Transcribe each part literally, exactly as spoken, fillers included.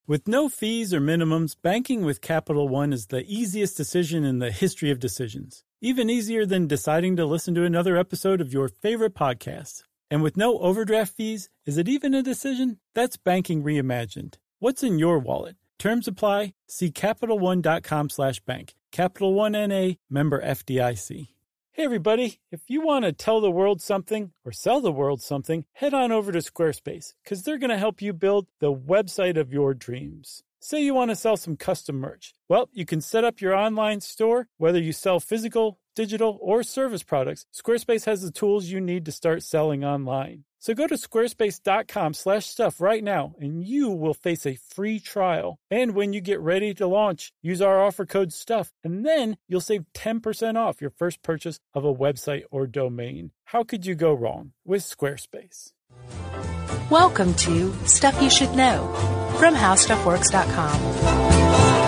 With no fees or minimums, banking with Capital One is the easiest decision in the history of decisions. Even easier than deciding to listen to another episode of your favorite podcast. And with no overdraft fees, is it even a decision? That's banking reimagined. What's in your wallet? Terms apply. See CapitalOne.com slash bank. Capital One N A, member F D I C. Hey everybody, if you want to tell the world something or sell the world something, head on over to Squarespace, because they're going to help you build the website of your dreams. Say you want to sell some custom merch. Well, you can set up your online store, whether you sell physical, digital, or service products. Squarespace has the tools you need to start selling online. So go to squarespace.com slash stuff right now, and you will face a free trial. And when you get ready to launch, use our offer code STUFF, and then you'll save ten percent off your first purchase of a website or domain. How could you go wrong with Squarespace? Welcome to Stuff You Should Know from How Stuff Works dot com.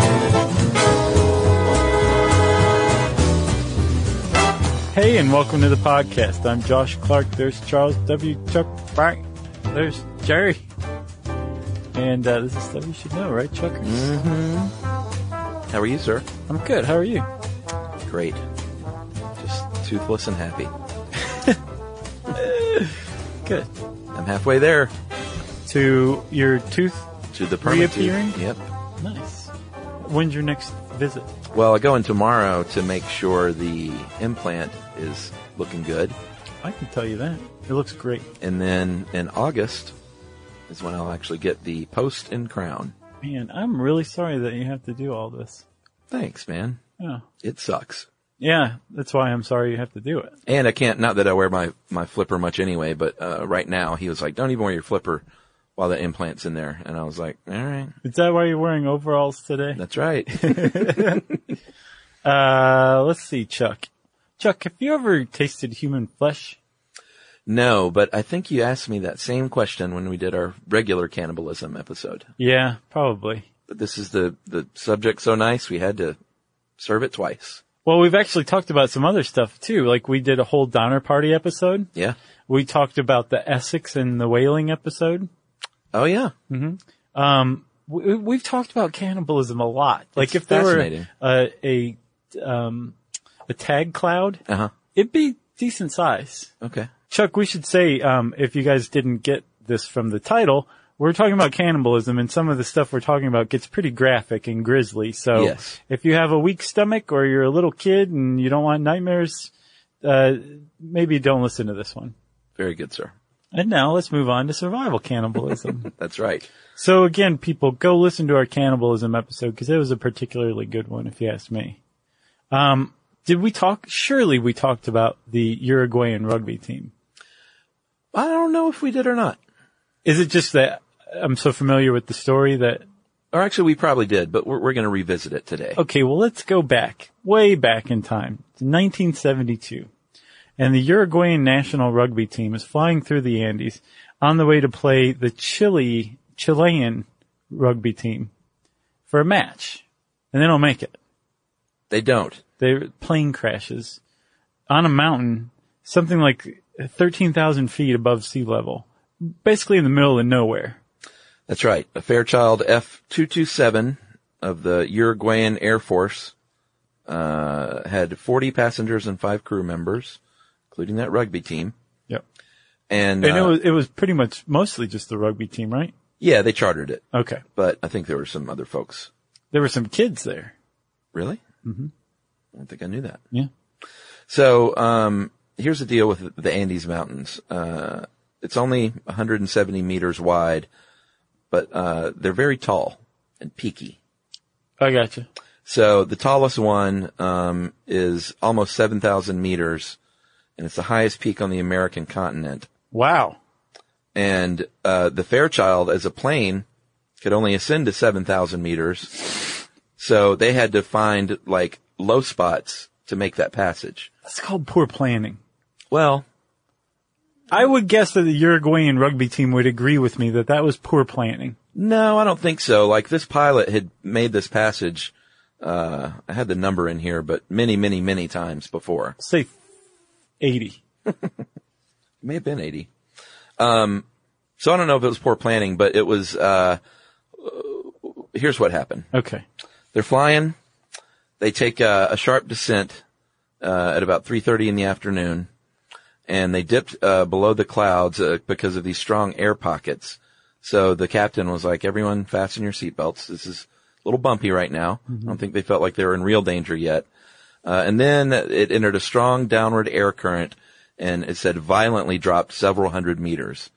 Hey, and welcome to the podcast. I'm Josh Clark. There's Charles W. Chuck Frank. There's Jerry. And uh, this is Stuff You Should Know, right, Chuckers? Mm-hmm. How are you, sir? I'm good. How are you? Great. Just toothless and happy. Good. I'm halfway there. To your tooth To the permanent reappearing? tooth. Yep. Nice. When's your next visit? Well, I go in tomorrow to make sure the implant is looking good. I can tell you that. It looks great. And then in August is when I'll actually get the post and crown. Man, I'm really sorry that you have to do all this. Thanks, man. Yeah. It sucks. Yeah, that's why I'm sorry you have to do it. And I can't, not that I wear my, my flipper much anyway, but uh, right now he was like, don't even wear your flipper while the implant's in there. And I was like, all right. Is that why you're wearing overalls today? That's right. uh, let's see, Chuck. Chuck, have you ever tasted human flesh? No, but I think you asked me that same question when we did our regular cannibalism episode. Yeah, probably. But this is the, the subject so nice, we had to serve it twice. Well, we've actually talked about some other stuff too. Like we did a whole Donner Party episode. Yeah. We talked about the Essex and the whaling episode. Oh, yeah. Mm-hmm. Um, we, we've talked about cannibalism a lot. Like It's if there were fascinating. a, a, um, a tag cloud, Uh-huh. it'd be decent size. Okay. Chuck, we should say, um, if you guys didn't get this from the title, we're talking about cannibalism, and some of the stuff we're talking about gets pretty graphic and grisly. So Yes. if you have a weak stomach or you're a little kid and you don't want nightmares, uh, maybe don't listen to this one. Very good, sir. And now let's move on to survival cannibalism. That's right. So again, people, go listen to our cannibalism episode because it was a particularly good one, if you ask me. Um, did we talk? Surely we talked about the Uruguayan rugby team. I don't know if we did or not. Is it just that I'm so familiar with the story that... Or actually, we probably did, but we're, we're going to revisit it today. Okay, well, let's go back, way back in time, to nineteen seventy-two. And the Uruguayan national rugby team is flying through the Andes on the way to play the Chile, Chilean rugby team for a match. And they don't make it. They don't. Their plane crashes on a mountain, something like thirteen thousand feet above sea level, basically in the middle of nowhere. That's right. A Fairchild F two twenty-seven of the Uruguayan Air Force uh had forty passengers and five crew members, including that rugby team. Yep. And, And uh, it was, it was pretty much mostly just the rugby team, right? yeah, they chartered it, Okay. but I think there were some other folks. There were some kids there. Really? Mm-hmm. I don't think I knew that. Yeah. So, um, here's the deal with the Andes Mountains. Uh, it's only one hundred seventy meters wide, but, uh, they're very tall and peaky. I gotcha. So the tallest one, um, is almost seven thousand meters, and it's the highest peak on the American continent. Wow. And, uh, the Fairchild as a plane could only ascend to seven thousand meters. So they had to find, like, low spots to make that passage. That's called poor planning. Well, I would guess that the Uruguayan rugby team would agree with me that that was poor planning. no, I don't think so. Like, this pilot had made this passage, uh, I had the number in here, but many, many, many times before. Say eighty. It may have been eighty. Um, so I don't know if it was poor planning, but it was, uh, here's what happened. Okay. They're flying. They take a, a sharp descent uh, at about three thirty in the afternoon, and they dipped uh, below the clouds uh, because of these strong air pockets. So the captain was like, everyone fasten your seatbelts. This is a little bumpy right now. Mm-hmm. I don't think they felt like they were in real danger yet. Uh, and then it entered a strong downward air current, and it said violently dropped several hundred meters.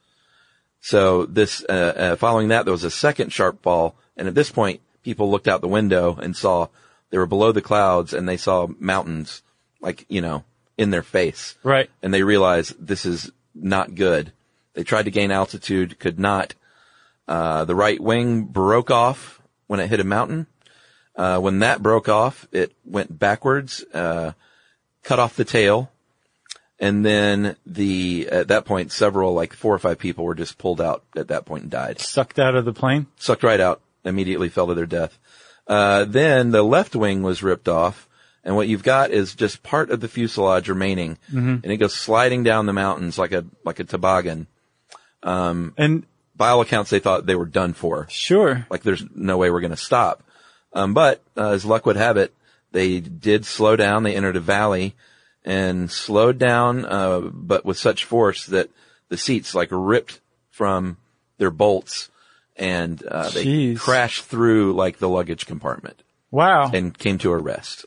So this, uh, uh, following that, there was a second sharp fall, and at this point, people looked out the window and saw they were below the clouds, and they saw mountains, like, you know, in their face. Right. And they realized this is not good. They tried to gain altitude, could not. Uh, the right wing broke off when it hit a mountain. Uh, when that broke off, it went backwards, uh, cut off the tail. And then the, at that point, several, like four or five people were just pulled out at that point and died. Sucked out of the plane? Sucked right out, immediately fell to their death. Uh, then the left wing was ripped off, and what you've got is just part of the fuselage remaining, mm-hmm. and it goes sliding down the mountains like a, like a toboggan. Um, and by all accounts, they thought they were done for. Sure. Like there's no way we're gonna stop. Um, but, uh, as luck would have it, they did slow down, they entered a valley, and slowed down, uh, but with such force that the seats like ripped from their bolts, and uh, they Jeez. crashed through like the luggage compartment. Wow. And came to a rest.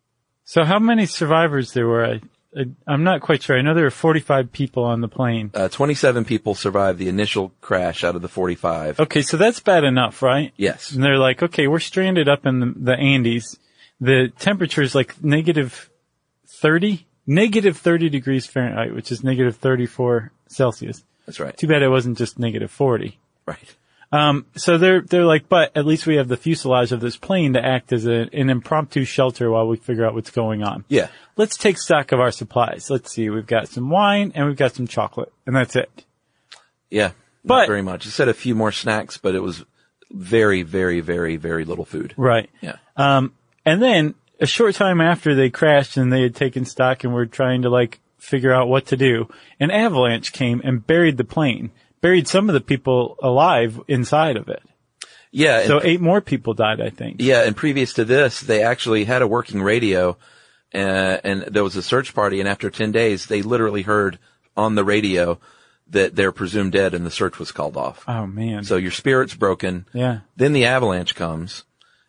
So how many survivors there were? I, I, I'm not quite sure. I know there were forty-five people on the plane. Uh, twenty-seven people survived the initial crash out of the forty-five. Okay, so that's bad enough, right? Yes. And they're like, okay, we're stranded up in the, the Andes. The temperature is like negative thirty, negative thirty degrees Fahrenheit, which is negative thirty-four Celsius. That's right. Too bad it wasn't just negative forty. Right. Um, so they're, they're like, but at least we have the fuselage of this plane to act as a, an impromptu shelter while we figure out what's going on. Yeah. Let's take stock of our supplies. Let's see. We've got some wine and we've got some chocolate, and that's it. Yeah. But, not very much. It said a few more snacks, but it was very, very, very, very little food. Right. Yeah. Um, and then a short time after they crashed and they had taken stock and were trying to like figure out what to do, an avalanche came and buried the plane. Buried some of the people alive inside of it. Yeah. So eight more people died, I think. Yeah, and previous to this, they actually had a working radio, uh, and there was a search party, and after ten days, they literally heard on the radio that they're presumed dead and the search was called off. Oh, man. So your spirit's broken. Yeah. Then the avalanche comes,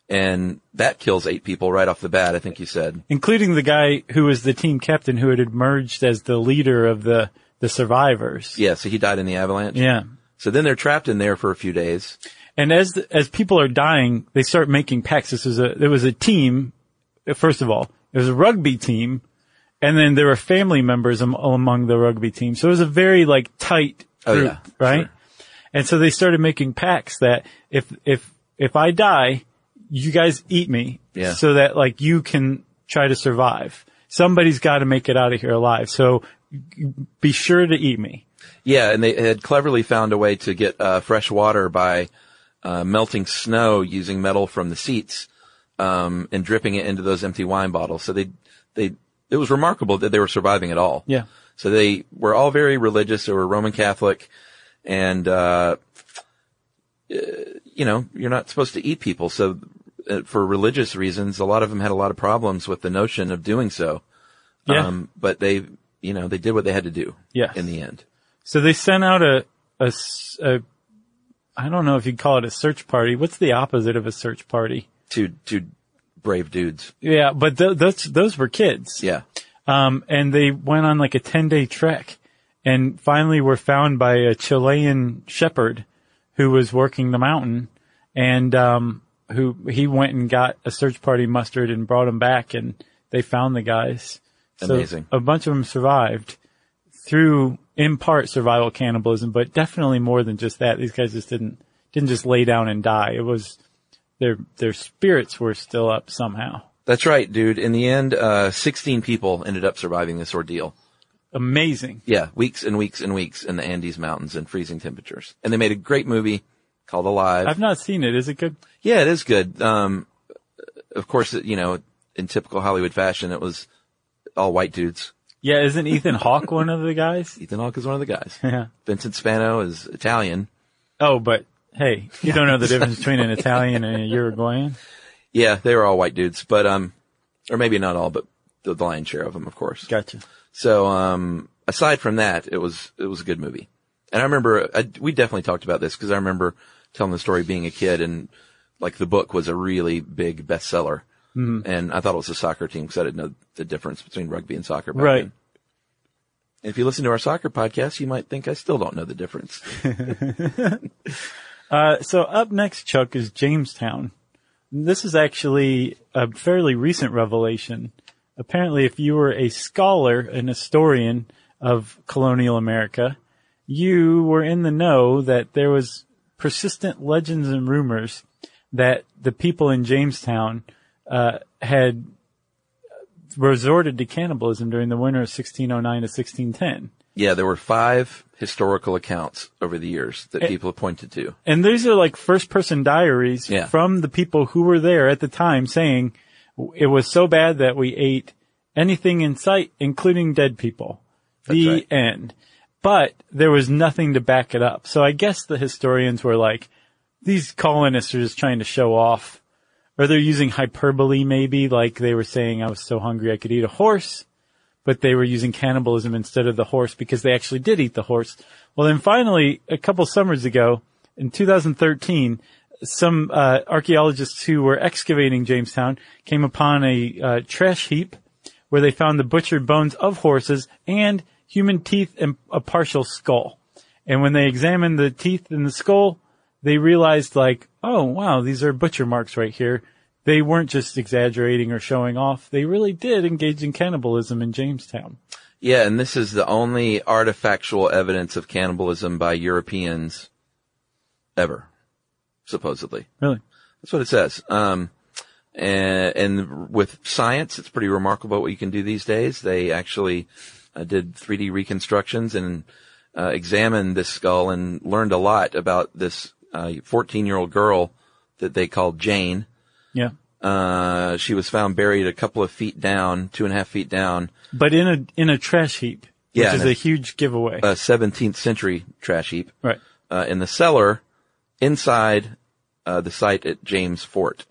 and that kills eight people right off the bat, I think you said. Including the guy who was the team captain who had emerged as the leader of the the survivors. Yeah, so he died in the avalanche. Yeah. So then they're trapped in there for a few days. And as the, as people are dying, they start making pacts. This was a there was a team. First of all, it was a rugby team, and then there were family members am, among the rugby team. So it was a very like tight group, oh, yeah, right? Sure. And so they started making pacts that if if if I die, you guys eat me, yeah. so that like you can try to survive. Somebody's got to make it out of here alive. So be sure to eat me. Yeah, and they had cleverly found a way to get uh, fresh water by uh, melting snow using metal from the seats um, and dripping it into those empty wine bottles. So they, they, it was remarkable that they were surviving at all. Yeah. So they were all very religious. They were Roman Catholic, and uh, you know, you're not supposed to eat people. So uh, for religious reasons, a lot of them had a lot of problems with the notion of doing so. Yeah. Um, but they, you know, they did what they had to do. Yes. In the end. So they sent out a, a, a, I don't know if you'd call it a search party. What's the opposite of a search party? Two, two brave dudes. Yeah, but th- those, those were kids. Yeah. Um, and they went on like a ten day trek and finally were found by a Chilean shepherd who was working the mountain, and, um, who, he went and got a search party mustered and brought them back, and they found the guys. So amazing. A bunch of them survived through, in part, survival cannibalism, but definitely more than just that. These guys just didn't, didn't just lay down and die. It was, their, their spirits were still up somehow. That's right, dude. In the end, uh, sixteen people ended up surviving this ordeal. Amazing. Yeah, weeks and weeks and weeks in the Andes Mountains in freezing temperatures. And they made a great movie called Alive. I've not seen it. Is it good? Yeah, it is good. Um, of course, you know, in typical Hollywood fashion, it was all white dudes. Yeah, isn't Ethan Hawke one of the guys? Ethan Hawke is one of the guys. Yeah. Vincent Spano is Italian. Oh, but Hey, you don't know the difference between an Italian and a Uruguayan? Yeah, they were all white dudes, but, um, or maybe not all, but the, the lion's share of them, of course. Gotcha. So, um, aside from that, it was, it was a good movie. And I remember, I, we definitely talked about this because I remember telling the story being a kid and like the book was a really big bestseller. Mm-hmm. And I thought it was a soccer team because I didn't know the difference between rugby and soccer back right. then. If you listen to our soccer podcast, you might think I still don't know the difference. uh, so up next, Chuck, is Jamestown. This is actually a fairly recent revelation. Apparently, if you were a scholar, an historian of colonial America, you were in the know that there was persistent legends and rumors that the people in Jamestown uh, had resorted to cannibalism during the winter of sixteen oh nine to sixteen ten. Yeah, there were five historical accounts over the years that and, people have pointed to. And these are like first-person diaries yeah. from the people who were there at the time saying it was so bad that we ate anything in sight, including dead people. That's the right. end. But there was nothing to back it up. So I guess the historians were like, these colonists are just trying to show off. Or they're using hyperbole maybe, like they were saying I was so hungry I could eat a horse. But they were using cannibalism instead of the horse because they actually did eat the horse. Well, then finally, a couple summers ago, in two thousand thirteen, some uh, archaeologists who were excavating Jamestown came upon a uh, trash heap where they found the butchered bones of horses and human teeth and a partial skull. And when they examined the teeth and the skull, they realized like, oh, wow, these are butcher marks right here. They weren't just exaggerating or showing off. They really did engage in cannibalism in Jamestown. Yeah, and this is the only artifactual evidence of cannibalism by Europeans ever, supposedly. Really? That's what it says. Um, and, and with science, it's pretty remarkable what you can do these days. They actually uh, did three D reconstructions and uh, examined this skull and learned a lot about this uh, fourteen-year-old girl that they called Jane. Yeah. Uh, she was found buried a couple of feet down, two and a half feet down. But in a, in a trash heap, which yeah, is a, a huge giveaway. A seventeenth century trash heap. Right. Uh, in the cellar inside, uh, the site at James Fort.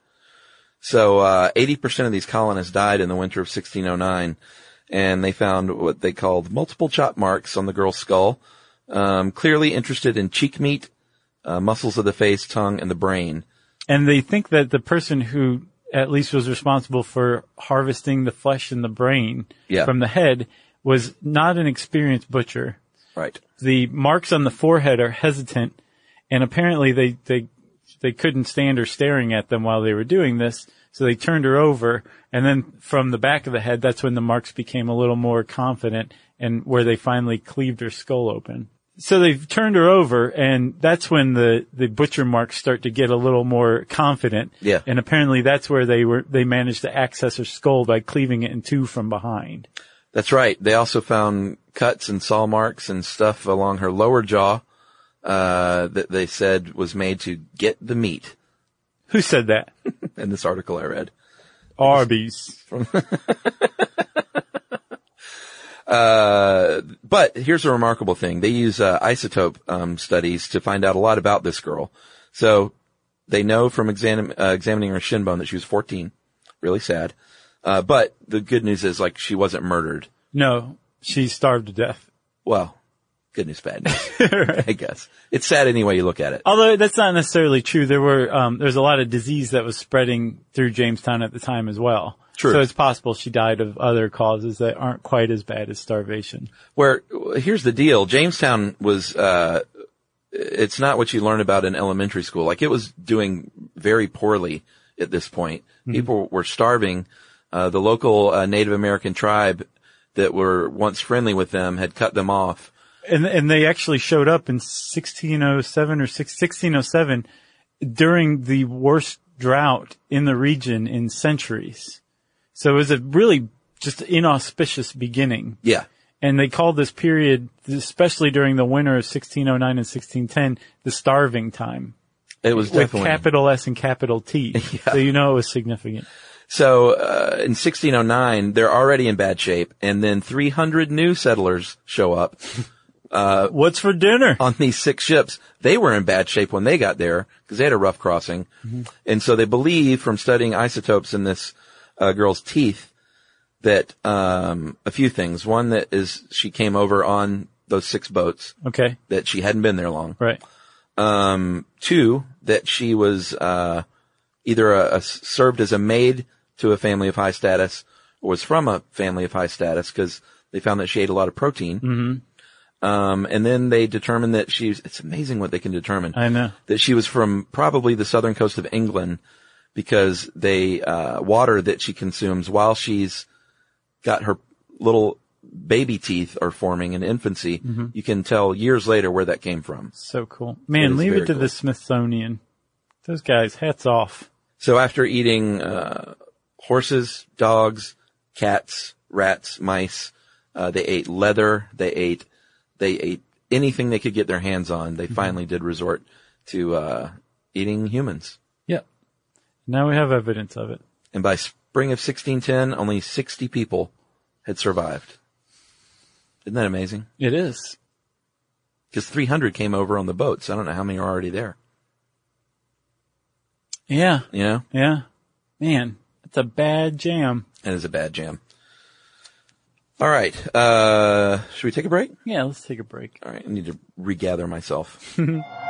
So, uh, eighty percent of these colonists died in the winter of sixteen oh nine, and they found what they called multiple chop marks on the girl's skull, um, clearly interested in cheek meat, uh, muscles of the face, tongue, and the brain. And they think that the person who at least was responsible for harvesting the flesh and the brain yeah. from the head was not an experienced butcher. Right. The marks on the forehead are hesitant, and apparently they, they, they couldn't stand her staring at them while they were doing this, so they turned her over, and then from the back of the head, that's when the marks became a little more confident, and where they finally cleaved her skull open. So they've turned her over, and that's when the, the butcher marks start to get a little more confident. Yeah. And apparently that's where they were, they managed to access her skull by cleaving it in two from behind. That's right. They also found cuts and saw marks and stuff along her lower jaw, uh, that they said was made to get the meat. Who said that? In this article I read. Arby's. Uh, but here's a remarkable thing. They use, uh, isotope, um, studies to find out a lot about this girl. So they know from exam- uh, examining her shin bone that she was fourteen. Really sad. Uh, but the good news is, like, she wasn't murdered. No, she starved to death. Well, good news, bad news. Right. I guess. It's sad any way you look at it. Although that's not necessarily true. There were, um, there's a lot of disease that was spreading through Jamestown at the time as well. True. So it's possible she died of other causes that aren't quite as bad as starvation. Where, here's the deal. Jamestown was, uh, it's not what you learn about in elementary school. Like, it was doing very poorly at this point. Mm-hmm. People were starving. Uh, the local, uh, Native American tribe that were once friendly with them had cut them off. And, and they actually showed up in sixteen oh seven or sixteen oh seven during the worst drought in the region in centuries. So it was a really just inauspicious beginning. Yeah. And they called this period, especially during the winter of sixteen oh nine and sixteen ten, the starving time. It was definitely. With capital S and capital T. Yeah. So you know it was significant. So, uh, in sixteen oh nine, they're already in bad shape, and then three hundred new settlers show up uh, what's for dinner? On these six ships, they were in bad shape when they got there because they had a rough crossing. Mm-hmm. And so they believe from studying isotopes in this uh, girl's teeth that um a few things. One, that is she came over on those six boats. Okay. That she hadn't been there long. Right. Um, two, that she was uh either a, a served as a maid to a family of high status or was from a family of high status because they found that she ate a lot of protein. Mm-hmm. Um, and then they determined that she's, it's amazing what they can determine. I know. That she was from probably the southern coast of England because they, uh, water that she consumes while she's got her little baby teeth are forming in infancy. Mm-hmm. You can tell years later where that came from. So cool. Man, leave it to cool. the Smithsonian. Those guys, hats off. So after eating, uh, horses, dogs, cats, rats, mice, uh, they ate leather, they ate, they ate anything they could get their hands on. They mm-hmm. finally did resort to, uh, eating humans. Yep. Now we have evidence of it. And by spring of sixteen ten, only sixty people had survived. Isn't that amazing? It is. Because three hundred came over on the boats. I don't know how many are already there. Yeah. Yeah? Yeah. Man, it's a bad jam. It is a bad jam. All right. Uh, should we take a break? Yeah, let's take a break. All right. I need to regather myself.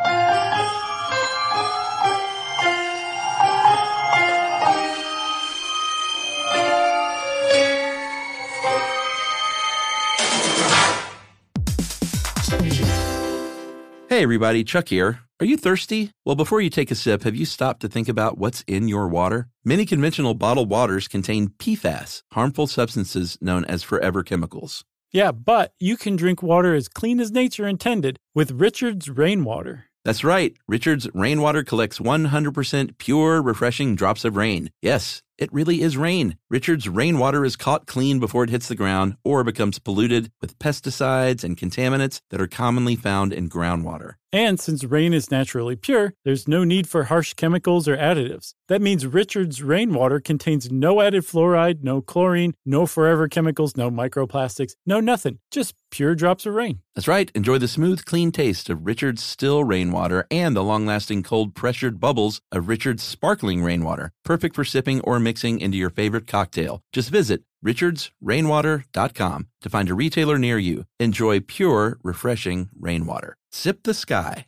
Hey everybody, Chuck here. Are you thirsty? Well, before you take a sip, have you stopped to think about what's in your water? Many conventional bottled waters contain P FAS, harmful substances known as forever chemicals. Yeah, but you can drink water as clean as nature intended with Richard's Rainwater. That's right. Richard's Rainwater collects one hundred percent pure, refreshing drops of rain. Yes, it really is rain. Richard's Rainwater is caught clean before it hits the ground or becomes polluted with pesticides and contaminants that are commonly found in groundwater. And since rain is naturally pure, there's no need for harsh chemicals or additives. That means Richard's Rainwater contains no added fluoride, no chlorine, no forever chemicals, no microplastics, no nothing. Just pure drops of rain. That's right. Enjoy the smooth, clean taste of Richard's still rainwater and the long-lasting cold pressured bubbles of Richard's sparkling rainwater. Perfect for sipping or mixing into your favorite cocktail. Just visit richards rainwater dot com to find a retailer near you. Enjoy pure, refreshing rainwater. Sip the sky.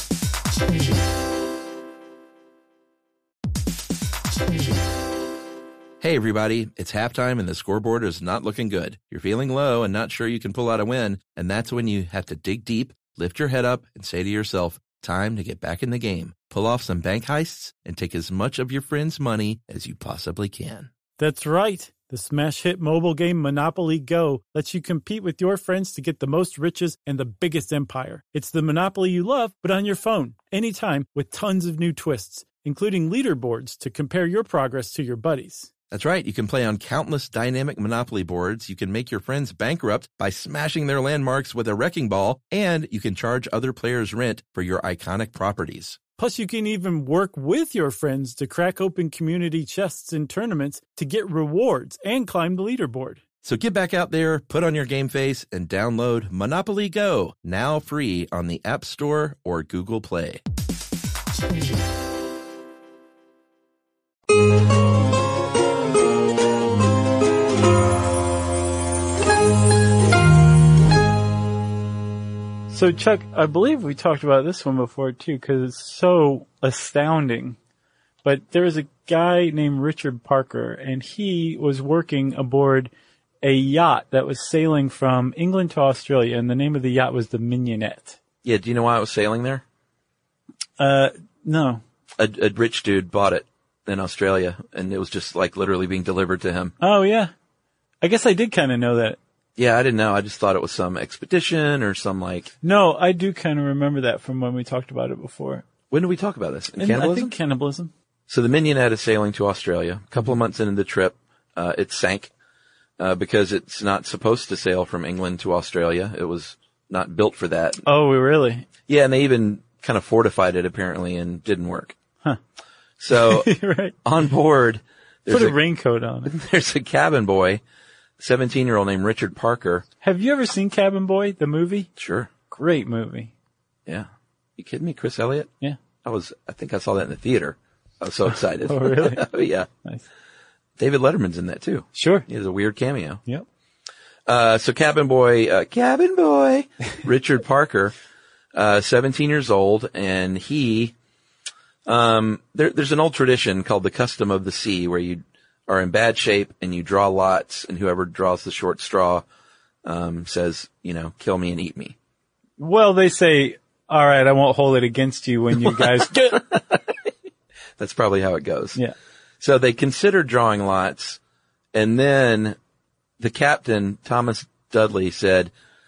Hey everybody, it's halftime and the scoreboard is not looking good. You're feeling low and not sure you can pull out a win, and that's when you have to dig deep, lift your head up, and say to yourself, time to get back in the game. Pull off some bank heists and take as much of your friends' money as you possibly can. That's right. The smash hit mobile game Monopoly Go lets you compete with your friends to get the most riches and the biggest empire. It's the Monopoly you love, but on your phone, anytime, with tons of new twists, including leaderboards to compare your progress to your buddies. That's right. You can play on countless dynamic Monopoly boards. You can make your friends bankrupt by smashing their landmarks with a wrecking ball, and you can charge other players rent for your iconic properties. Plus, you can even work with your friends to crack open community chests in tournaments to get rewards and climb the leaderboard. So get back out there, put on your game face, and download Monopoly Go, now free on the App Store or Google Play. So, Chuck, I believe we talked about this one before, too, because it's so astounding. But there was a guy named Richard Parker, and he was working aboard a yacht that was sailing from England to Australia, and the name of the yacht was the Mignonette. Yeah, do you know why it was sailing there? Uh, no. A, a rich dude bought it in Australia, and it was just, like, literally being delivered to him. Oh, yeah. I guess I did kind of know that. Yeah, I didn't know. I just thought it was some expedition or some like... No, I do kind of remember that from when we talked about it before. When did we talk about this? In In, cannibalism? I think cannibalism. So the Mignonette is sailing to Australia. A couple of months into the trip, uh, it sank, uh, because it's not supposed to sail from England to Australia. It was not built for that. Oh, really? Yeah, and they even kind of fortified it apparently and didn't work. Huh. So right. On board... Put a, a raincoat on it. There's a cabin boy, seventeen-year-old named Richard Parker. Have you ever seen Cabin Boy, the movie? Sure. great movie. Yeah. You kidding me? Chris Elliott? Yeah. I was, I think I saw that in the theater. I was so excited. Oh, really? Oh, yeah. Nice. David Letterman's in that too. Sure. He has a weird cameo. Yep. Uh, so cabin boy, uh, cabin boy, Richard Parker, uh, seventeen years old, and he, um, there, there's an old tradition called the custom of the sea where you are in bad shape and you draw lots, and whoever draws the short straw, um, says, you know, kill me and eat me. Well, they say, all right, I won't hold it against you when you guys get. That's probably how it goes. Yeah. So they considered drawing lots, and then the captain, Thomas Dudley, said,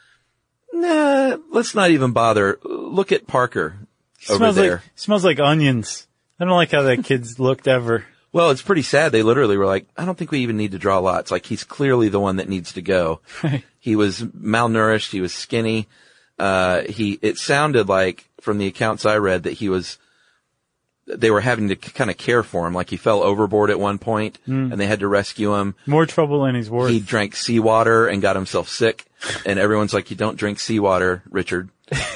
nah, let's not even bother. Look at Parker over Smells there. like, smells like onions. I don't like how that kid's looked ever. Well, it's pretty sad. They literally were like, I don't think we even need to draw lots. Like, he's clearly the one that needs to go. He was malnourished. He was skinny. Uh, he, it sounded like from the accounts I read that he was, they were having to kind of care for him. Like, he fell overboard at one point mm. and they had to rescue him. More trouble than he's worth. He drank seawater and got himself sick. And everyone's like, you don't drink seawater, Richard.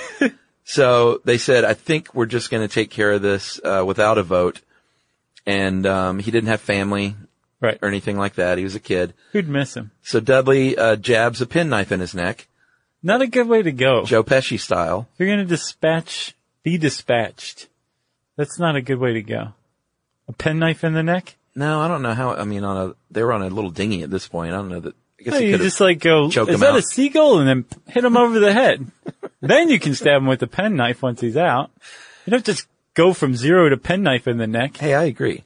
So they said, I think we're just going to take care of this, uh, without a vote. And, um, he didn't have family. Right. Or anything like that. He was a kid. Who'd miss him? So Dudley, uh, jabs a penknife in his neck. Not a good way to go. Joe Pesci style. If you're going to dispatch, be dispatched. That's not a good way to go. A penknife in the neck? No, I don't know how, I mean, on a, they were on a little dinghy at this point. I don't know that, I guess no, he you could just like go, is that out. a seagull? And then hit him over the head. Then you can stab him with a penknife once he's out. You don't just go from zero to penknife in the neck. Hey, I agree.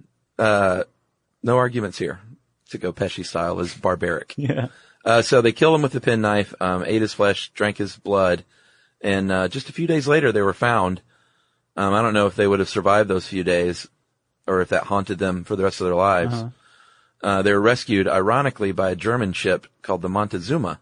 Uh, no arguments here. To go Pesci style is barbaric. Yeah. Uh, so they killed him with the penknife, um, ate his flesh, drank his blood, and, uh, just a few days later they were found. Um, I don't know if they would have survived those few days or if that haunted them for the rest of their lives. Uh-huh. Uh, they were rescued, ironically, by a German ship called the Montezuma,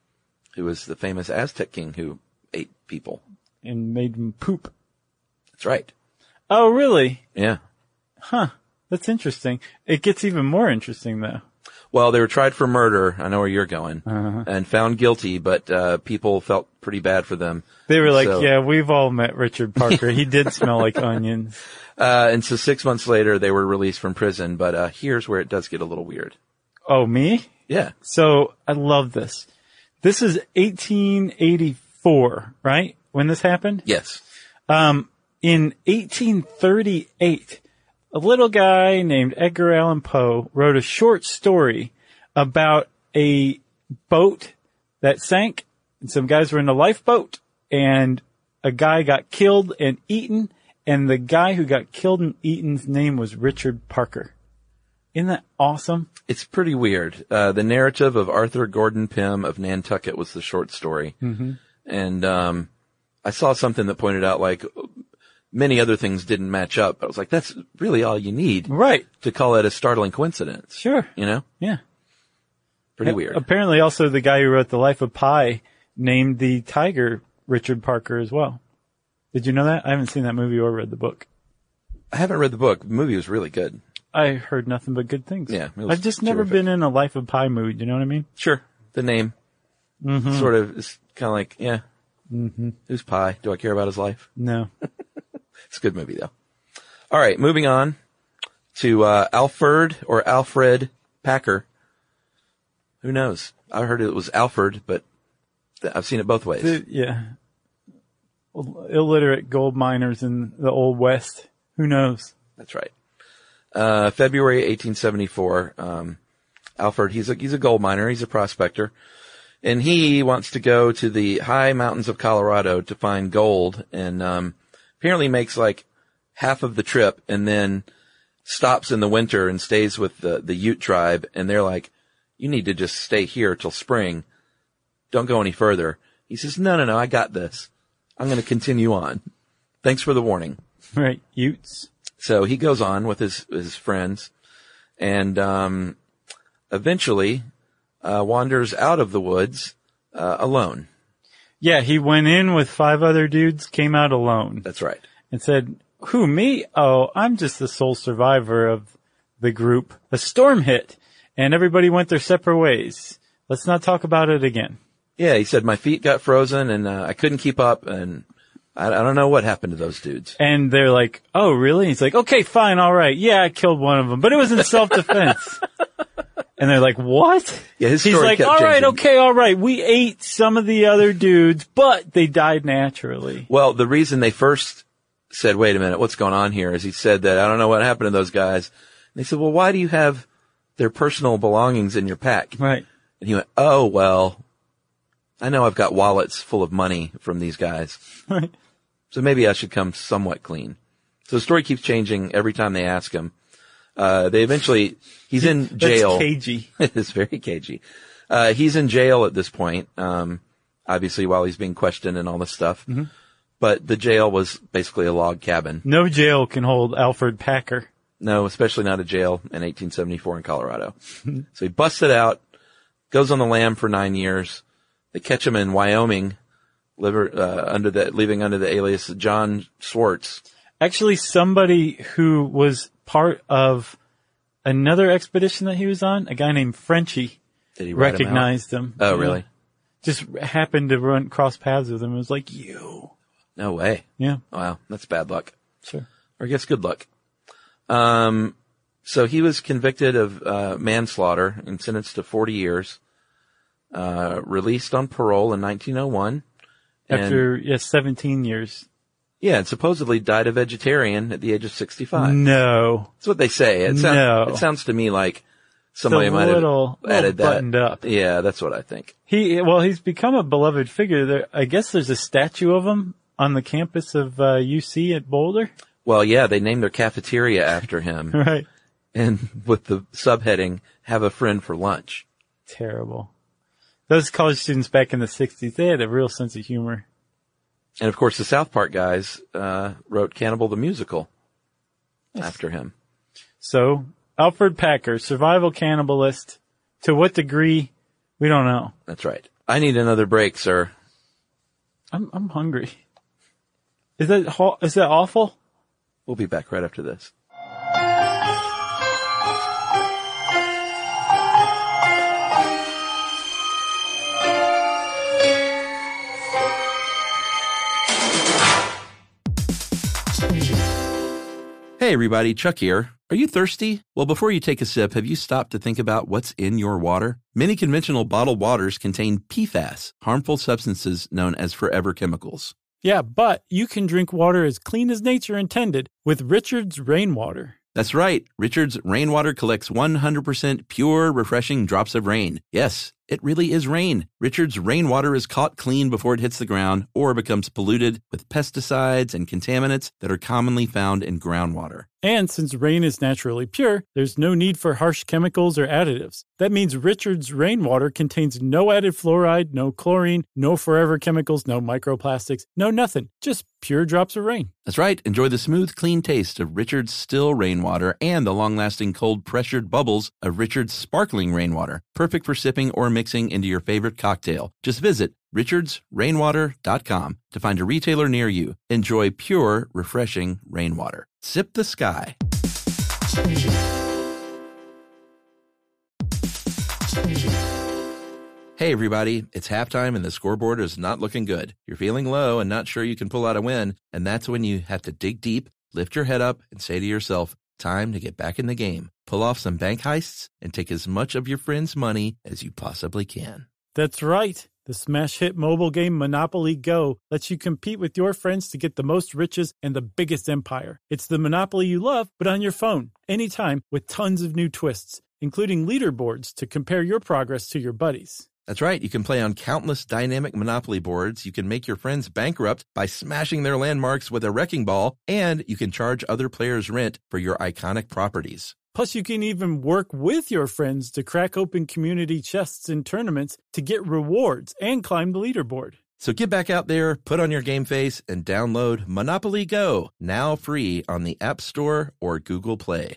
who was the famous Aztec king who ate people. And made them poop. That's right. Oh, really? Yeah. Huh. That's interesting. It gets even more interesting, though. Well, they were tried for murder. I know where you're going. Uh-huh. And found guilty, but uh people felt pretty bad for them. They were like, so, yeah, we've all met Richard Parker. He did smell like onions. Uh and so six months later, they were released from prison. But uh here's where it does get a little weird. Oh, me? Yeah. So, I love this. This is eighteen eighty-four, right? When this happened? Yes. Um, in eighteen thirty-eight, a little guy named Edgar Allan Poe wrote a short story about a boat that sank, and some guys were in a lifeboat, and a guy got killed and eaten, and the guy who got killed and eaten's name was Richard Parker. Isn't that awesome? It's pretty weird. Uh, the narrative of Arthur Gordon Pym of Nantucket was the short story. Mm-hmm. And, um, I saw something that pointed out, like, many other things didn't match up. But I was like, that's really all you need. Right. To call it a startling coincidence. Sure. You know? Yeah. Pretty A- weird. Apparently also the guy who wrote The Life of Pi named the tiger Richard Parker as well. Did you know that? I haven't seen that movie or read the book. I haven't read the book. The movie was really good. I heard nothing but good things. Yeah. I've just never terrific. been in a Life of Pi mood, you know what I mean? Sure. The name. Mm-hmm. Sort of is kind of like, yeah. Mm-hmm. Who's Pi? Do I care about his life? No. It's a good movie though. All right. Moving on to, uh, Alfred or Alfred Packer. Who knows? I heard it was Alfred, but I've seen it both ways. The, yeah. Illiterate gold miners in the Old West. Who knows? That's right. Uh, February eighteen seventy-four, um, Alfred, he's a, he's a gold miner, he's a prospector, and he wants to go to the high mountains of Colorado to find gold, and, um, apparently makes like half of the trip and then stops in the winter and stays with the, the Ute tribe, and they're like, you need to just stay here till spring. Don't go any further. He says, no, no, no, I got this. I'm going to continue on. Thanks for the warning. Right. Utes. So he goes on with his, his friends and, um, eventually, uh, wanders out of the woods, uh, alone. Yeah, he went in with five other dudes, came out alone. That's right. And said, who, me? Oh, I'm just the sole survivor of the group. A storm hit and everybody went their separate ways. Let's not talk about it again. Yeah, he said my feet got frozen and uh, I couldn't keep up, and I, I don't know what happened to those dudes. And they're like, oh, really? He's like, okay, fine, all right. Yeah, I killed one of them, but it was in self-defense. And they're like, what? Yeah, his He's story like, kept all right, changing. okay, all right. We ate some of the other dudes, but they died naturally. Well, the reason they first said, wait a minute, what's going on here, is he said that I don't know what happened to those guys. And they said, well, why do you have their personal belongings in your pack? Right. And he went, oh, well, I know I've got wallets full of money from these guys. Right. So maybe I should come somewhat clean. So the story keeps changing every time they ask him. Uh, they eventually, he's in jail. That's cagey. It's very cagey. Uh, he's in jail at this point, um, obviously while he's being questioned and all this stuff. Mm-hmm. But the jail was basically a log cabin. No jail can hold Alfred Packer. No, especially not a jail in eighteen seventy-four in Colorado. So he busted out, goes on the lam for nine years. They catch him in Wyoming, liver, uh, under the, leaving under the alias John Swartz. Actually, somebody who was part of another expedition that he was on, a guy named Frenchie, Did he write recognized him, him. Oh, Yeah. really? Just happened to run cross paths with him. It was like, you. No way. Yeah, Wow, that's bad luck. sure. Or I guess good luck. Um, so he was convicted of uh, manslaughter and sentenced to forty years. Uh, released on parole in nineteen oh one. After, yeah, seventeen years. Yeah, and supposedly died a vegetarian at the age of sixty-five. No. That's what they say. It sounds, No. it sounds to me like somebody It's a might little- have added little that. buttoned up. Yeah, that's what I think. He, well, he's become a beloved figure. There, I guess there's a statue of him on the campus of uh, U C at Boulder. Well, yeah, they named their cafeteria after him. Right. And with the subheading, have a friend for lunch. Terrible. Those college students back in the sixties, they had a real sense of humor. And of course, the South Park guys uh wrote Cannibal the Musical Yes. after him. So, Alfred Packer, survival cannibalist. To what degree, we don't know. That's right. I need another break, sir. I'm, I'm hungry. Is that, ho- is that awful? We'll be back right after this. Hey everybody, Chuck here. Are you thirsty? Well, before you take a sip, have you stopped to think about what's in your water? Many conventional bottled waters contain P FAS, harmful substances known as forever chemicals. Yeah, but you can drink water as clean as nature intended with Richard's Rainwater. That's right. Richard's Rainwater collects one hundred percent pure, refreshing drops of rain. Yes, it really is rain. Richard's Rainwater is caught clean before it hits the ground or becomes polluted with pesticides and contaminants that are commonly found in groundwater. And since rain is naturally pure, there's no need for harsh chemicals or additives. That means Richard's Rainwater contains no added fluoride, no chlorine, no forever chemicals, no microplastics, no nothing. Just pure drops of rain. That's right. Enjoy the smooth, clean taste of Richard's still rainwater and the long-lasting cold pressured bubbles of Richard's sparkling rainwater. Perfect for sipping or mixing into your favorite cocktail. Just visit richards rainwater dot com to find a retailer near you. Enjoy pure, refreshing rainwater. Sip the sky. Hey everybody, it's halftime and the scoreboard is not looking good. You're feeling low and not sure you can pull out a win, and that's when you have to dig deep, lift your head up, and say to yourself, time to get back in the game. Pull off some bank heists and take as much of your friends' money as you possibly can. That's right. The smash hit mobile game Monopoly Go lets you compete with your friends to get the most riches and the biggest empire. It's the Monopoly you love, but on your phone, anytime, with tons of new twists, including leaderboards to compare your progress to your buddies. That's right. You can play on countless dynamic Monopoly boards. You can make your friends bankrupt by smashing their landmarks with a wrecking ball, and you can charge other players rent for your iconic properties. Plus, you can even work with your friends to crack open community chests in tournaments to get rewards and climb the leaderboard. So get back out there, put on your game face, and download Monopoly Go, now free on the App Store or Google Play.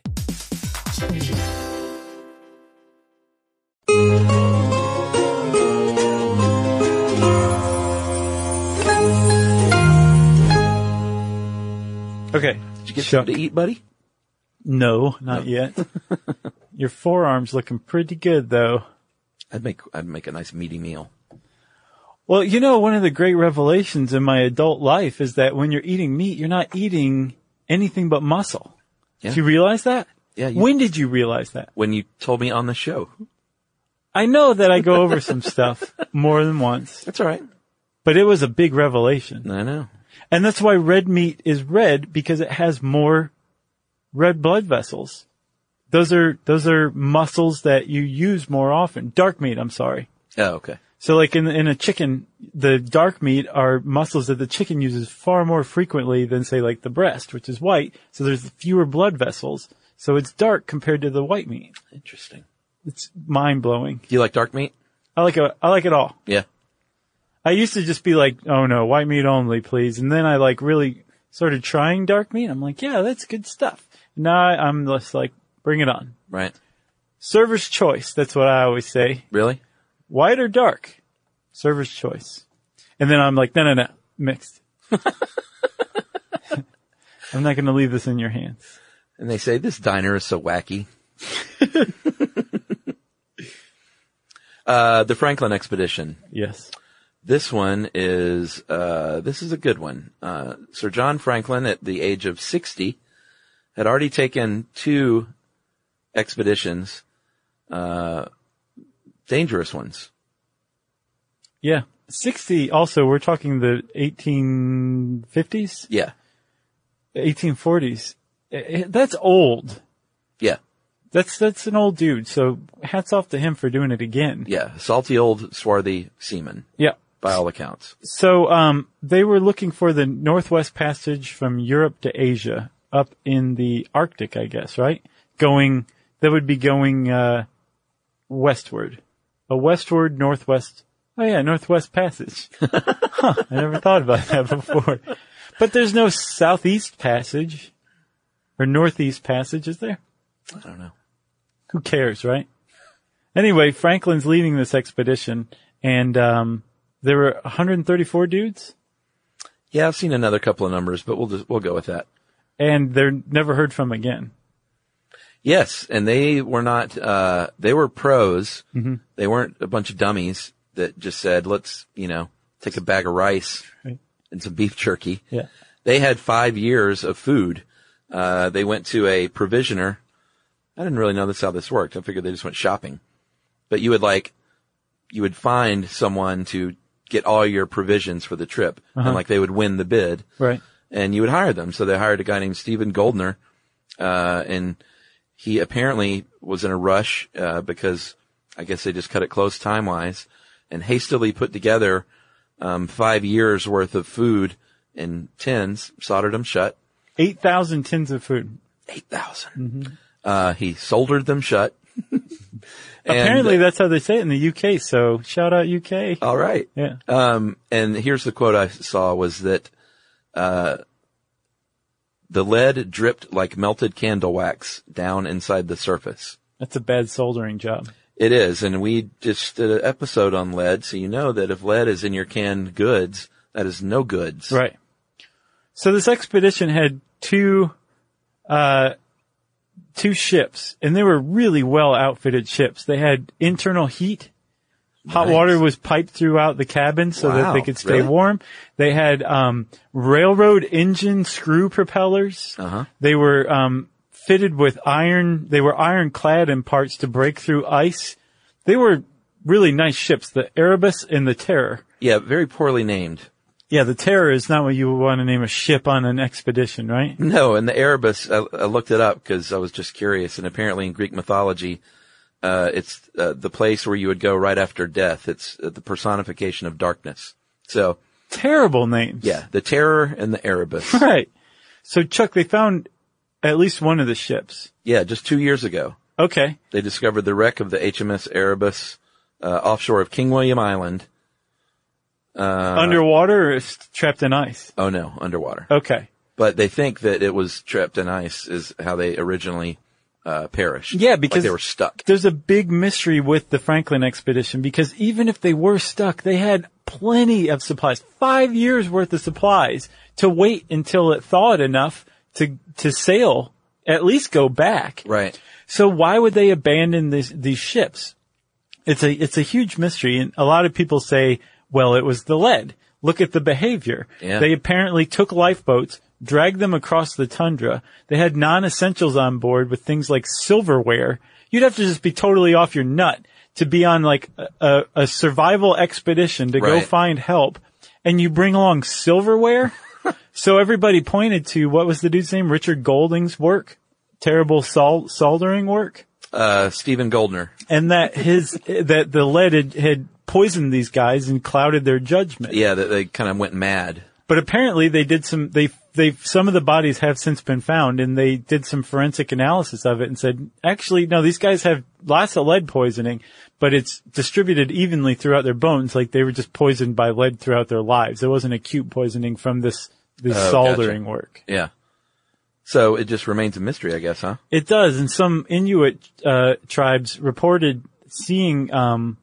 Okay. Did you get Chuck. something to eat, buddy? No, not yet. Your forearm's looking pretty good, though. I'd make I'd make a nice meaty meal. Well, you know, one of the great revelations in my adult life is that when you're eating meat, you're not eating anything but muscle. Yeah. Did you realize that? Yeah. You, when did you realize that? when you told me on the show. I know that I go over some stuff more than once, That's all right. but it was a big revelation. I know. And that's why red meat is red, because it has more red blood vessels. Those are, those are muscles that you use more often. Dark meat, I'm sorry. Oh, okay. So like in, in a chicken, the dark meat are muscles that the chicken uses far more frequently than say like the breast, which is white. So there's fewer blood vessels. So it's dark compared to the white meat. Interesting. It's mind blowing. Do you like dark meat? I like it. I like it all. Yeah. I used to just be like, oh no, white meat only, please. And then I like really started trying dark meat. I'm like, yeah, that's good stuff. Now I'm just like, bring it on. Right. Server's choice. That's what I always say. Really? White or dark? Server's choice. And then I'm like, no, no, no, mixed. I'm not going to leave this in your hands. And they say this diner is so wacky. uh, the Franklin expedition. Yes. This one is, uh, this is a good one. Uh, Sir John Franklin at the age of sixty had already taken two expeditions, uh, dangerous ones. Yeah. sixty also, we're talking the eighteen fifties? Yeah. eighteen forties. That's old. Yeah. That's, that's an old dude. So hats off to him for doing it again. Yeah. Salty old swarthy seaman. Yeah. By all accounts. So, um, they were looking for the Northwest Passage from Europe to Asia up in the Arctic, I guess, right? Going, that would be going, uh, westward. A westward northwest. Oh yeah, Northwest Passage. Huh, I never thought about that before. But there's no Southeast Passage or Northeast Passage, is there? I don't know. Who cares, right? Anyway, Franklin's leading this expedition, and um there were one hundred thirty-four dudes, Yeah, I've seen another couple of numbers, but we'll just, we'll go with that. and they're never heard from again. Yes, and they were not, uh, they were pros. Mm-hmm. They weren't a bunch of dummies that just said, let's, you know, take a bag of rice Right. and some beef jerky. Yeah. They had five years of food. Uh, they went to a provisioner. I didn't really know this how this worked. I figured they just went shopping. But you would like, you would find someone to get all your provisions for the trip. Uh-huh. And like they would win the bid. Right. And you would hire them. So they hired a guy named Stephen Goldner, uh, and he apparently was in a rush, uh, because I guess they just cut it close time-wise and hastily put together, um, five years worth of food in tins, soldered them shut. eight thousand tins of food. eight thousand. Mm-hmm. Uh, he soldered them shut. And, Apparently that's how they say it in the U K, so shout out U K. all right. Yeah. Um, and here's the quote I saw was that, uh, the lead dripped like melted candle wax down inside the surface. That's a bad soldering job. It is, and we just did an episode on lead, so you know that if lead is in your canned goods, that is no goods. Right. So this expedition had two, uh, two ships, and they were really well outfitted ships. They had internal heat. Hot Nice. water was piped throughout the cabin so that Wow, they could stay really? warm. They had, um, railroad engine screw propellers. Uh-huh. They were, um, fitted with iron. They were ironclad in parts to break through ice. They were really nice ships, the Erebus and the Terror. Yeah, very poorly named. Yeah, the Terror is not what you would want to name a ship on an expedition, right? No, and the Erebus, I, I looked it up because I was just curious, and apparently in Greek mythology, uh, it's uh, the place where you would go right after death. It's uh, the personification of darkness. So, Terrible names. yeah, the Terror and the Erebus. Right. So Chuck, they found at least one of the ships. Yeah, just two years ago, Okay. they discovered the wreck of the H M S Erebus uh, offshore of King William Island. Uh, Underwater or is trapped in ice? oh no, underwater. Okay. But they think that it was trapped in ice is how they originally uh, perished. Yeah, because like they were stuck. there's a big mystery with the Franklin expedition because even if they were stuck, they had plenty of supplies, five years worth of supplies to wait until it thawed enough to, to sail, at least go back. Right. So why would they abandon these, these ships? It's a, it's a huge mystery. And a lot of people say, Well, it was the lead. Look at the behavior. Yeah. They apparently took lifeboats, dragged them across the tundra. They had non-essentials on board with things like silverware. You'd have to just be totally off your nut to be on like a, a survival expedition to Right. go find help. And you bring along silverware? So everybody pointed to, what was the dude's name? Richard Golding's work? Terrible sol- soldering work? Uh, Stephen Goldner. And that his, that the lead had, had poisoned these guys and clouded their judgment. Yeah, they, they kind of went mad. But apparently they did some, they, they, some of the bodies have since been found, and they did some forensic analysis of it and said, actually, no, these guys have lots of lead poisoning, but it's distributed evenly throughout their bones, like they were just poisoned by lead throughout their lives. It wasn't acute poisoning from this, this Oh, soldering gotcha. work. Yeah. So it just remains a mystery, I guess, huh? It does, and some Inuit, uh, tribes reported seeing, um,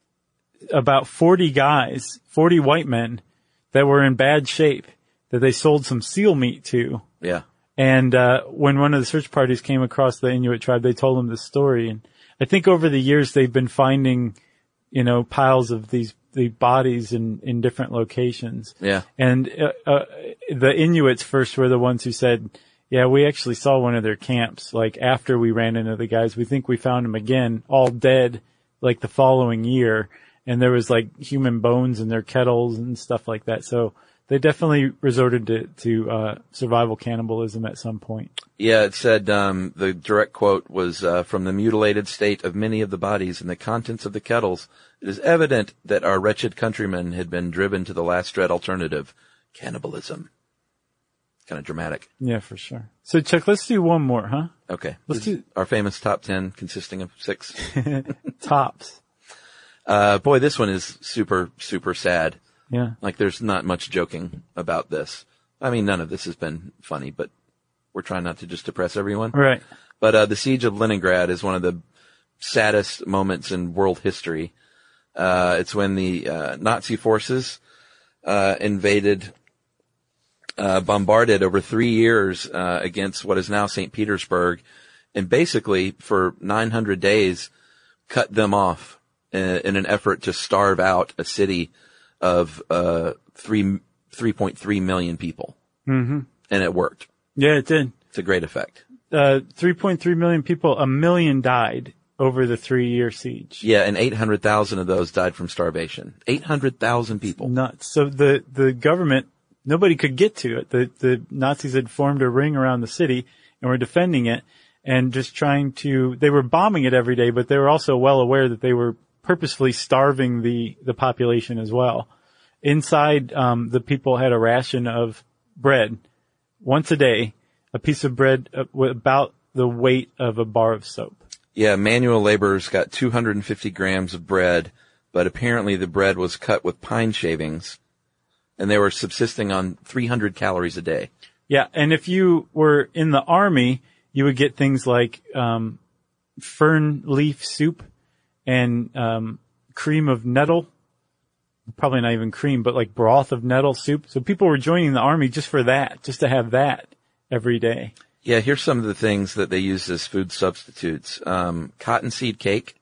about forty guys, forty white men that were in bad shape that they sold some seal meat to. Yeah. And, uh, when one of the search parties came across the Inuit tribe, they told them this story. And I think over the years they've been finding, you know, piles of these, the bodies in, in different locations. Yeah. And, uh, uh, the Inuits first were the ones who said, yeah, we actually saw one of their camps, like after we ran into the guys. We think we found them again, all dead, like the following year. And there was like human bones in their kettles and stuff like that. So they definitely resorted to, to, uh, survival cannibalism at some point. Yeah, it said, um, the direct quote was, uh, from the mutilated state of many of the bodies and the contents of the kettles, it is evident that our wretched countrymen had been driven to the last dread alternative, cannibalism. Kind of dramatic. Yeah, for sure. So Chuck, let's do one more, huh? Okay. Let's This is do- our famous top ten consisting of six. Tops. Uh, boy, this one is super, super sad. Yeah. Like there's not much joking about this. I mean, none of this has been funny, but we're trying not to just depress everyone. Right. But, uh, the siege of Leningrad is one of the saddest moments in world history. Uh, it's when the, uh, Nazi forces, uh, invaded, uh, bombarded over three years, uh, against what is now Saint Petersburg, and basically for nine hundred days cut them off in, in an effort to starve out a city of, uh, three, three point three million people. Mm-hmm. And it worked. Yeah, it did. It's a great effect. Uh, three point three million people, a million died over the three year siege. Yeah, and eight hundred thousand of those died from starvation. eight hundred thousand people. Nuts. So the, the government, nobody could get to it. The, the Nazis had formed a ring around the city and were defending it and just trying to, they were bombing it every day, but they were also well aware that they were purposefully starving the, the population as well. Inside, um, the people had a ration of bread once a day, a piece of bread uh, with about the weight of a bar of soap. Yeah, manual laborers got two hundred fifty grams of bread, but apparently the bread was cut with pine shavings, and they were subsisting on three hundred calories a day. Yeah, and if you were in the army, you would get things like um fern leaf soup and um cream of nettle. Probably not even cream, but like broth of nettle soup. So people were joining the army just for that, just to have that every day. Yeah, here's some of the things that they used as food substitutes. Um, cottonseed cake,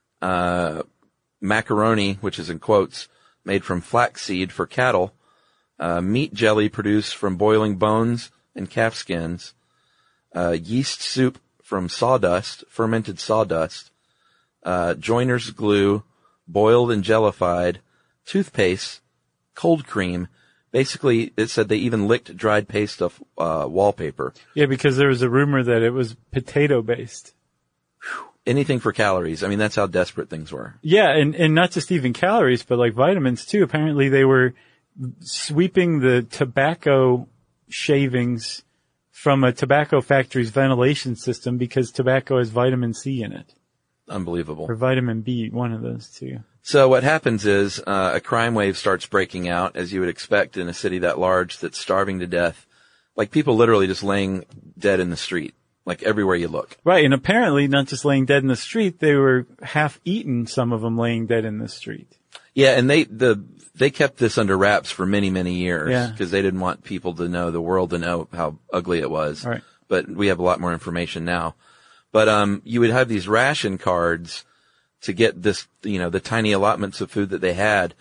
uh, macaroni, which is in quotes, made from flaxseed for cattle, uh, meat jelly produced from boiling bones and calf skins, uh, yeast soup from sawdust, fermented sawdust, uh, joiner's glue, boiled and jellified, toothpaste, cold cream. Basically, it said they even licked dried paste off uh, wallpaper. Yeah, because there was a rumor that it was potato based. Anything for calories. I mean, that's how desperate things were. Yeah, and, and not just even calories, but like vitamins too. Apparently they were sweeping the tobacco shavings from a tobacco factory's ventilation system because tobacco has vitamin C in it. Unbelievable. Or vitamin B, one of those two. So what happens is uh, a crime wave starts breaking out, as you would expect in a city that large that's starving to death. Like people literally just laying dead in the street, like everywhere you look. Right, and apparently not just laying dead in the street, they were half eaten, some of them laying dead in the street. Yeah, and they the they kept this under wraps for many, many years Yeah. because they didn't want people to know, the world to know how ugly it was. Right. But we have a lot more information now. But um, you would have these ration cards to get this, you know, the tiny allotments of food that they had.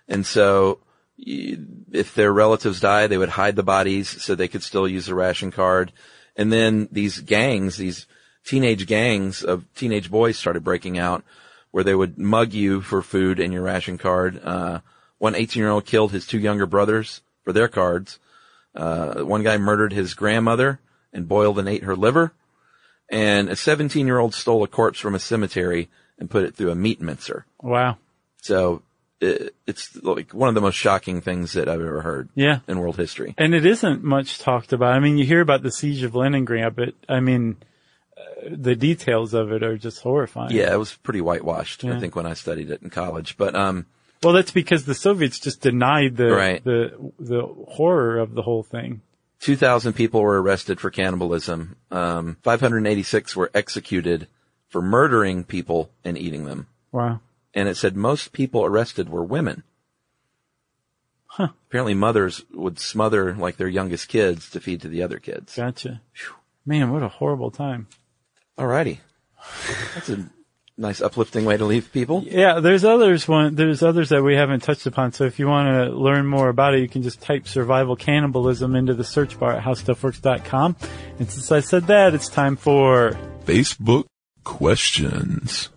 And so you, if their relatives die, they would hide the bodies so they could still use the ration card. And then these gangs, these teenage gangs of teenage boys started breaking out where they would mug you for food and your ration card. Uh, one eighteen-year-old killed his two younger brothers for their cards. Uh, one guy murdered his grandmother and boiled and ate her liver. And a seventeen-year-old stole a corpse from a cemetery and put it through a meat mincer. Wow. So it, it's like one of the most shocking things that I've ever heard yeah. in world history. And it isn't much talked about. I mean, you hear about the siege of Leningrad, but I mean, uh, the details of it are just horrifying. Yeah, it was pretty whitewashed, yeah. I think, when I studied it in college. But um well, that's because the Soviets just denied the right. the the horror of the whole thing. two thousand people were arrested for cannibalism. Um, five hundred eighty-six were executed for murdering people and eating them. Wow. And it said most people arrested were women. Huh. Apparently mothers would smother like their youngest kids to feed to the other kids. Gotcha. Whew. Man, what a horrible time. Alrighty. That's a nice uplifting way to leave people. Yeah, there's others one there's others that we haven't touched upon, so if you want to learn more about it, you can just type survival cannibalism into the search bar at how stuff works dot com. And since I said that, it's time for Facebook questions.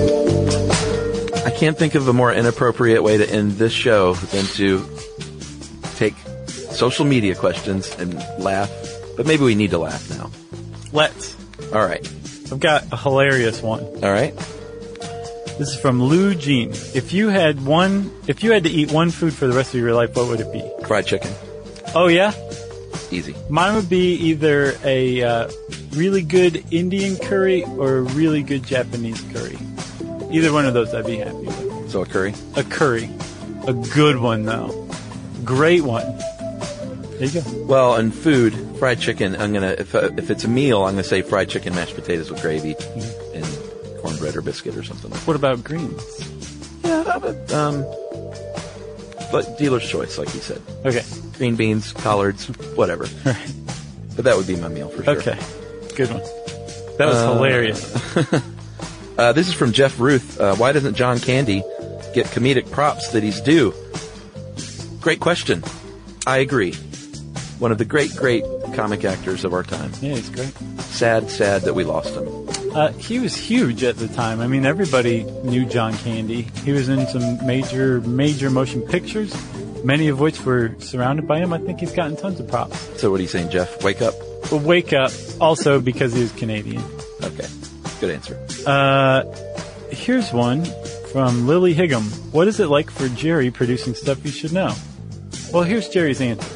I can't think of a more inappropriate way to end this show than to take social media questions and laugh. But maybe we need to laugh now. Let's. All right. I've got a hilarious one. All right. This is from Lou Jean. If you had one, if you had to eat one food for the rest of your life, what would it be? Fried chicken. Oh yeah? Easy. Mine would be either a uh, really good Indian curry or a really good Japanese curry. Either one of those I'd be happy with. So a curry? A curry. A good one, though. Great one. There you go. Well, in food, fried chicken, I'm going to, if uh, if it's a meal, I'm going to say fried chicken, mashed potatoes with gravy, mm-hmm. and cornbread or biscuit or something like that. What about greens? Yeah, but, um, but dealer's choice, like you said. Okay. Green beans, collards, whatever. Right. But that would be my meal for sure. Okay. Good one. That was uh, hilarious. uh, this is from Jeff Ruth. Uh, why doesn't John Candy get comedic props that he's due? Great question. I agree. One of the great, great comic actors of our time. Yeah, he's great. Sad, sad that we lost him. Uh, he was huge at the time. I mean, everybody knew John Candy. He was in some major, major motion pictures, many of which were surrounded by him. I think he's gotten tons of props. So what are you saying, Jeff? Wake up? Well, wake up. Also because he was Canadian. Okay. Good answer. Uh, here's one from Lily Higgum. What is it like for Jerry producing Stuff You Should Know? Well, here's Jerry's answer.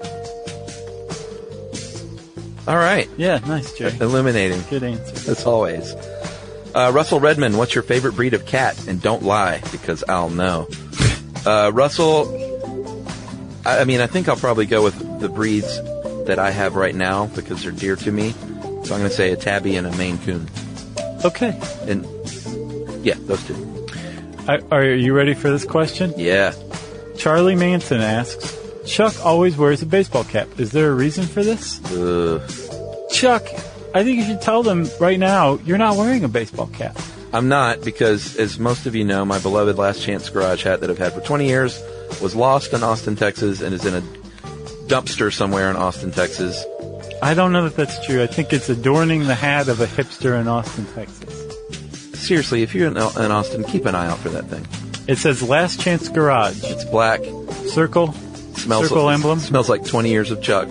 All right. Yeah, nice, Jerry. Illuminating. Good answer. As always. Uh, Russell Redmond, what's your favorite breed of cat? And don't lie, because I'll know. Uh, Russell, I, I mean, I think I'll probably go with the breeds that I have right now because they're dear to me. So I'm going to say a tabby and a Maine Coon. Okay. And, yeah, those two. I, are you ready for this question? Yeah. Charlie Manson asks, Chuck always wears a baseball cap. Is there a reason for this? Ugh. Chuck, I think you should tell them right now you're not wearing a baseball cap. I'm not, because as most of you know, my beloved Last Chance Garage hat that I've had for twenty years was lost in Austin, Texas, and is in a dumpster somewhere in Austin, Texas. I don't know that that's true. I think it's adorning the hat of a hipster in Austin, Texas. Seriously, if you're in, in Austin, keep an eye out for that thing. It says Last Chance Garage. It's black. Circle. Smells Circle like, emblem. Smells like twenty years of Chuck.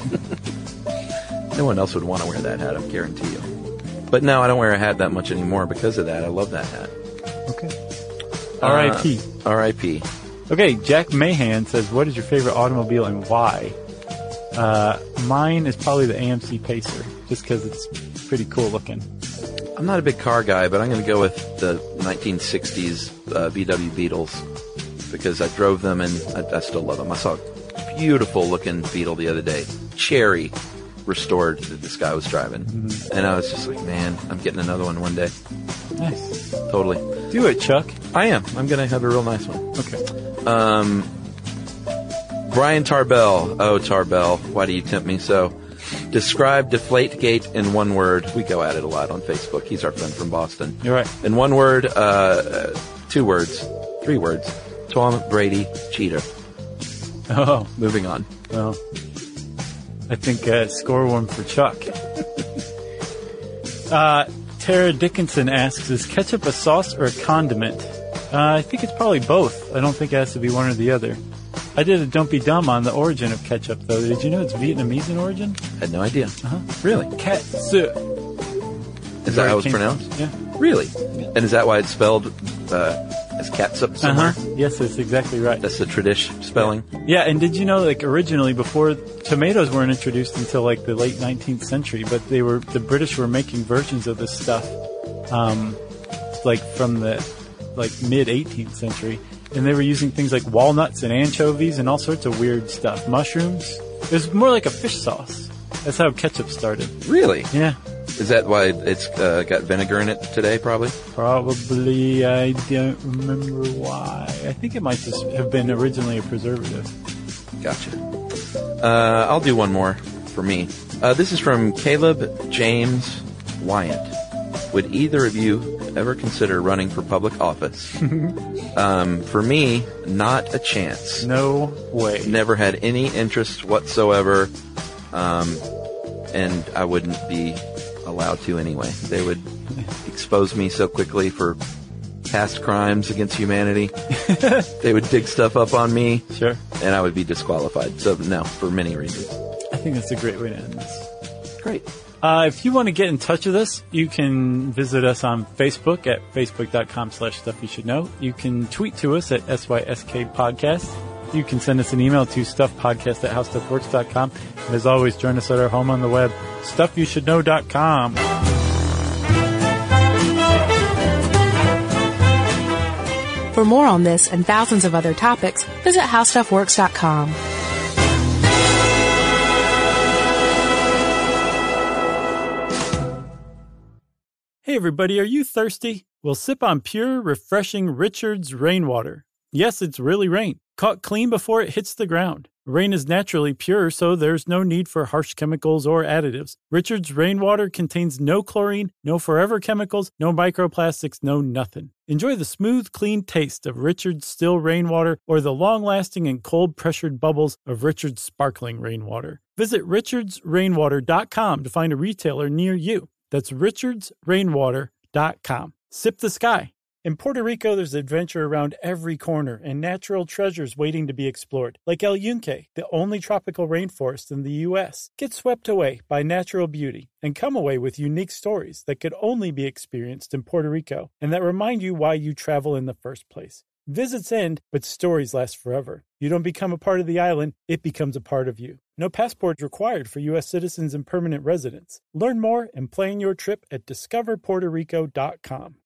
No one else would want to wear that hat, I guarantee you. But no, I don't wear a hat that much anymore because of that. I love that hat. Okay. R I P Uh, R I P Okay, Jack Mahan says, what is your favorite automobile and why? Uh, mine is probably the A M C Pacer, just because it's pretty cool looking. I'm not a big car guy, but I'm going to go with the nineteen sixties uh, V W Beetles because I drove them and I, I still love them. I saw a beautiful looking Beetle the other day, cherry restored, that this guy was driving, mm-hmm. and I was just like, man, I'm getting another one one day. Nice. Totally. Do it, Chuck. I am. I'm going to have a real nice one. Okay. Um, Brian Tarbell. Oh, Tarbell, why do you tempt me so? Describe Deflategate in one word. We go at it a lot on Facebook. He's our friend from Boston. You're right. In one word, uh, two words, three words. Tom Brady cheetah. Oh, Moving on. well, I think uh, score one for Chuck. uh, Tara Dickinson asks, is ketchup a sauce or a condiment? Uh, I think it's probably both. I don't think it has to be one or the other. I did a Don't Be Dumb on the origin of ketchup, though. Did you know it's Vietnamese in origin? Had no idea. Uh-huh. Really? Catsup. Is that where how it it's came pronounced? from. Yeah. Really? And is that why it's spelled uh, as catsup somewhere? Uh-huh. Yes, that's exactly right. That's the tradish spelling? Yeah, and did you know, like, originally, before tomatoes weren't introduced until, like, the late nineteenth century, but they were, the British were making versions of this stuff, um, like, from the, like, mid-eighteenth century, and they were using things like walnuts and anchovies and all sorts of weird stuff. Mushrooms. It was more like a fish sauce. That's how ketchup started. Really? Yeah. Is that why it's uh, got vinegar in it today, probably? Probably, I don't remember why. I think it might just have been originally a preservative. Gotcha. Uh, I'll do one more for me. Uh, this is from Caleb James Wyatt. Would either of you ever consider running for public office? um, for me, not a chance. No way. Never had any interest whatsoever, um, and I wouldn't be allowed to anyway. They would expose me so quickly for past crimes against humanity. They would dig stuff up on me. Sure. And I would be disqualified. So no, for many reasons. I think that's a great way to end this. Great. Uh, if you want to get in touch with us, you can visit us on Facebook at facebook.com slash stuff you should know. You can tweet to us at S Y S K podcast. You can send us an email to stuffpodcast at howstuffworks dot com. And as always, join us at our home on the web, stuff you should know dot com. For more on this and thousands of other topics, visit how stuff works dot com. Hey everybody, are you thirsty? Well, sip on pure, refreshing Richard's rainwater. Yes, it's really rain, caught clean before it hits the ground. Rain is naturally pure, so there's no need for harsh chemicals or additives. Richard's rainwater contains no chlorine, no forever chemicals, no microplastics, no nothing. Enjoy the smooth, clean taste of Richard's still rainwater or the long-lasting and cold-pressured bubbles of Richard's sparkling rainwater. Visit richards rainwater dot com to find a retailer near you. That's richards rainwater dot com. Sip the sky. In Puerto Rico, there's adventure around every corner and natural treasures waiting to be explored, like El Yunque, the only tropical rainforest in the U S. Get swept away by natural beauty and come away with unique stories that could only be experienced in Puerto Rico and that remind you why you travel in the first place. Visits end, but stories last forever. You don't become a part of the island, it becomes a part of you. No passport required for U S citizens and permanent residents. Learn more and plan your trip at discover puerto rico dot com.